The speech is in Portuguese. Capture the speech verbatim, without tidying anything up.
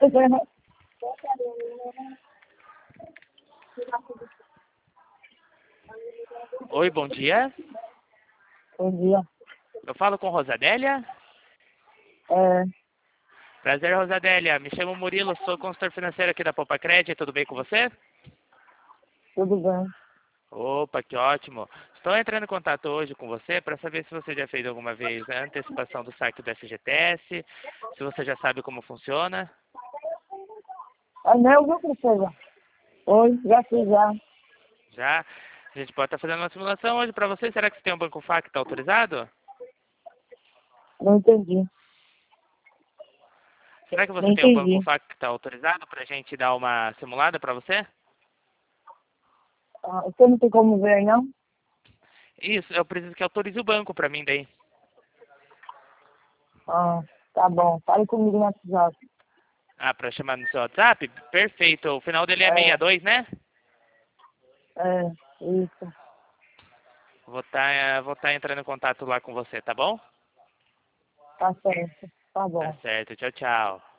Oi, bom dia. Bom dia. Eu falo com Rosadélia? É, Prazer, Rosadélia. Me chamo Murilo, sou consultor financeiro aqui da Poupa Cred. Tudo bem com você? tudo bem. Opa, que ótimo. Estou entrando em contato hoje com você para saber se você já fez alguma vez a antecipação do saque do F G T S, se você já sabe como funciona. É meu, viu, princesa? Oi, já fiz já. Já? A gente pode estar fazendo uma simulação hoje para você. Será que você tem um banco F A Q que está autorizado? Não entendi. Será que Não você tem um banco entendi. F A Q que está autorizado para a gente dar uma simulada para você? Ah, você não tem como ver aí, não? Isso, eu preciso que autorize o banco para mim daí. Ah, tá bom. Fale comigo no WhatsApp. Ah, para chamar no seu WhatsApp? Perfeito. O final dele é É, sessenta e dois, né? é, isso. Vou estar vou tá entrando em contato lá com você, tá bom? Tá certo. Tá Tá bom. certo. Tchau, tchau.